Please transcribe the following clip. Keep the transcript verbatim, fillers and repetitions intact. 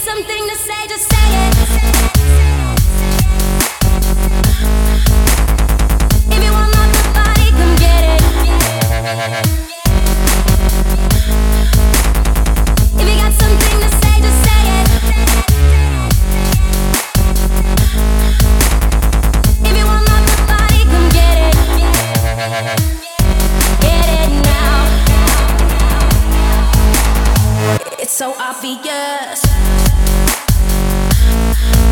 something to say, just say it. If you want my body, come get it. If you got something to say, just say it. If you want my body, come get it. Get it now. It's so obvious.